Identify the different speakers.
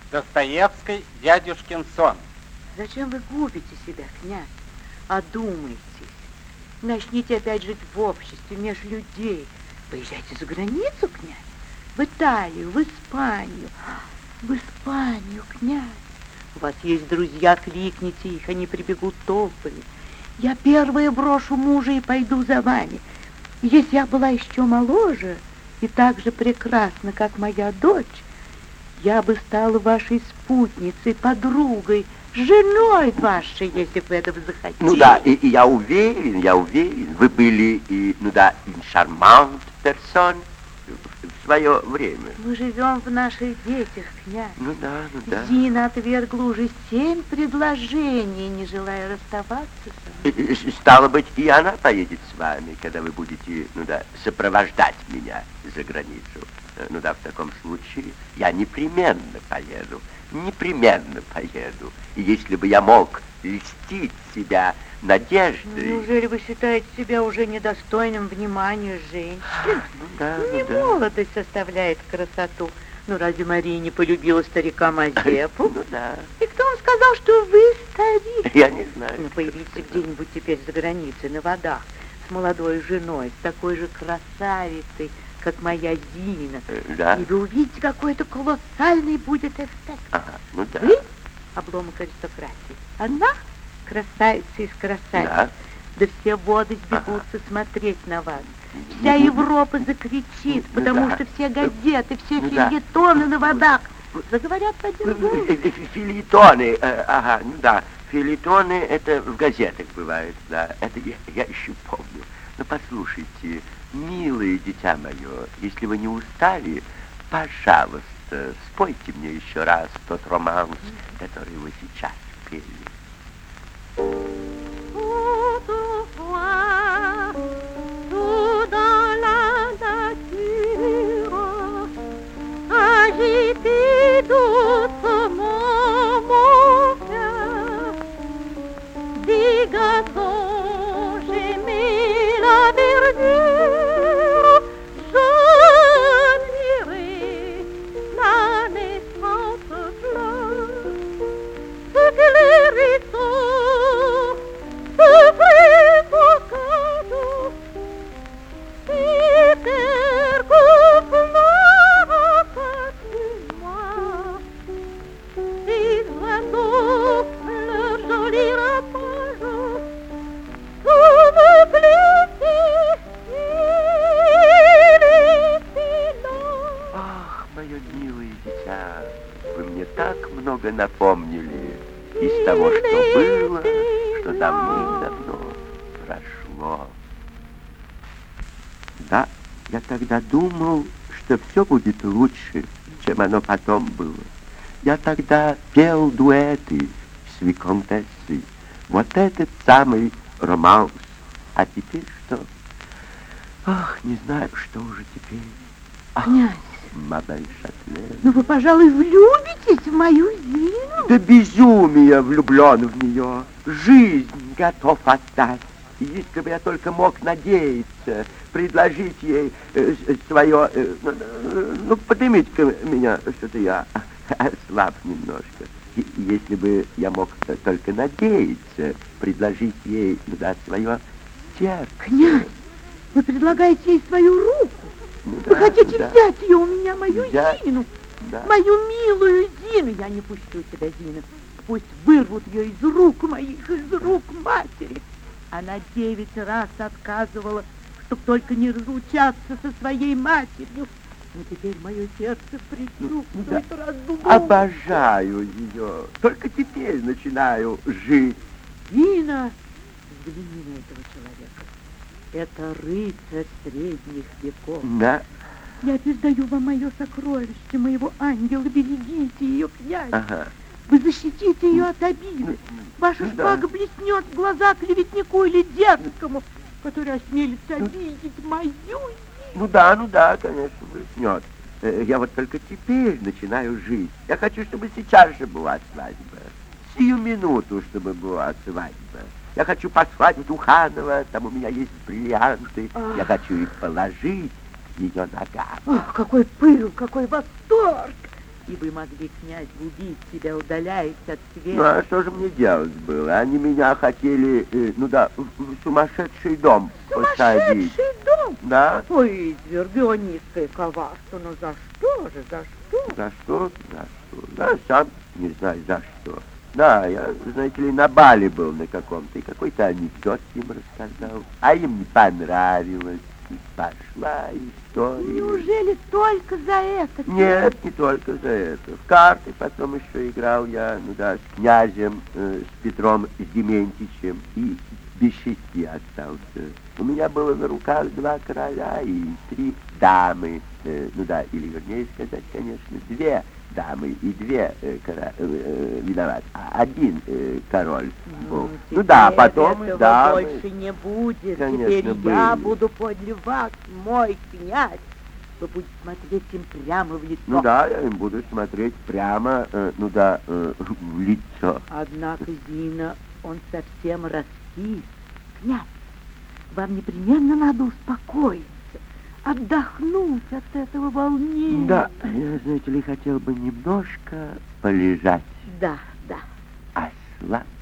Speaker 1: Достоевский, «Дядюшкин сон».
Speaker 2: Зачем вы губите себя, князь? Одумайтесь. Начните опять жить в обществе, меж людей. Поезжайте за границу, князь. В Италию, в Испанию. В Испанию, князь. У вас есть друзья, кликните их, они прибегут толпами. Я первая брошу мужа и пойду за вами. Если я была еще моложе и так же прекрасна, как моя дочь, я бы стала вашей спутницей, подругой, женой вашей, если бы этого захотели.
Speaker 3: Ну да, и я уверен, вы были и, ну да, шармант персон в свое время.
Speaker 2: Мы живем в наших детях, князь.
Speaker 3: Ну да.
Speaker 2: Зина отвергла уже 7 предложений, не желая расставаться со мной.
Speaker 3: Стало быть, и она поедет с вами, когда вы будете, ну да, сопровождать меня за границу. Ну да, в таком случае я непременно поеду. И если бы я мог льстить себя надеждой...
Speaker 2: Неужели вы считаете себя уже недостойным внимания женщин? Не молодость составляет красоту. Ну, разве Мария не полюбила старика Мазепу?
Speaker 3: Ну да.
Speaker 2: И кто вам сказал, что вы старик?
Speaker 3: Я не знаю.
Speaker 2: Ну, появитесь где-нибудь теперь за границей, на водах, с молодой женой, с такой же красавицей, как моя Зина.
Speaker 3: Да.
Speaker 2: И вы увидите, какой это колоссальный будет эффект.
Speaker 3: Ага, ну да.
Speaker 2: Вы — обломок аристократии. Она — красавица из красавиц. Да все воды сбегутся смотреть на вас. Вся Европа закричит, потому что все газеты, все фельетоны на водах заговорят в один голос.
Speaker 3: Фельетоны, фельетоны это в газетах бывает, да, это я еще помню. Но послушайте, милое дитя мое, если вы не устали, пожалуйста, спойте мне еще раз тот романс, который вы сейчас пели. Напомнили из того, что было, что давным-давно прошло. Да, я тогда думал, что все будет лучше, чем оно потом было. Я тогда пел дуэты с виконтессой. Вот этот самый романс. А теперь что? Ах, не знаю, что уже теперь.
Speaker 2: Князь.
Speaker 3: Мадам Шатлен.
Speaker 2: Ну вы, пожалуй, влюбитесь в мою Зину?
Speaker 3: Да безумие влюблен в нее. Жизнь готов отдать. И если бы я только мог надеяться, предложить ей свое... поднимите-ка меня, что-то я слаб немножко. И если бы я мог только надеяться, предложить ей свое сердце.
Speaker 2: Князь, вы предлагаете ей свою руку? Вы хотите взять ее у меня, мою Зину?
Speaker 3: Да.
Speaker 2: Мою милую Зину. Я не пущу тебя, Зина. Пусть вырвут ее из рук моих, из рук матери. Она 9 раз отказывала, чтоб только не разлучаться со своей матерью. Но теперь мое сердце причувствует разлуку.
Speaker 3: Обожаю ее. Только теперь начинаю жить.
Speaker 2: Зина, взгляни на этого человека. Это рыцарь средних веков.
Speaker 3: Да.
Speaker 2: Я передаю вам мое сокровище, моего ангела. Берегите ее, князь.
Speaker 3: Ага.
Speaker 2: Вы защитите ее от обиды. Ваша шпага блеснет в глаза клеветнику или дерзкому, который осмелится обидеть мою Зину.
Speaker 3: Ну да, конечно, блеснет. Я вот только теперь начинаю жить. Я хочу, чтобы сейчас же была свадьба. Сию минуту, чтобы была свадьба. Я хочу послать в Духаново, там у меня есть бриллианты. Я хочу их положить к ее ногам.
Speaker 2: Ох, какой пыл, какой восторг! И вы могли, князь, убить себя, удаляясь от света.
Speaker 3: Ну, а что же мне делать было? Они меня хотели, в сумасшедший дом посадить.
Speaker 2: Сумасшедший дом?
Speaker 3: Да.
Speaker 2: Ой, изверги, о низкое коварство, но за что же, за что?
Speaker 3: За что? За что? Да, сам не знаю, за что. Да, я, знаете ли, на бале был на каком-то, и какой-то анекдот им рассказал, а им не понравилось. И пошла история.
Speaker 2: Неужели только за это?
Speaker 3: Нет, не только за это. В карты потом еще играл я, с князем, с Петром Дементьевичем, и без 6 остался. У меня было на руках 2 короля и 3 дамы. Или вернее сказать, конечно, 2 дамы и 2 виноват, а 1 король. Потом
Speaker 2: этого
Speaker 3: дамы.
Speaker 2: Больше не будет.
Speaker 3: Конечно,
Speaker 2: Теперь я
Speaker 3: были.
Speaker 2: буду подле вас, мой князь. Вы будете смотреть им прямо в лицо.
Speaker 3: Я им буду смотреть прямо, в лицо.
Speaker 2: Однако, Зина, он совсем раскис. Князь, вам непременно надо успокоиться, отдохнуть от этого волнения.
Speaker 3: Да, я, знаете ли, хотел бы немножко полежать.
Speaker 2: Да.
Speaker 3: Ослаб.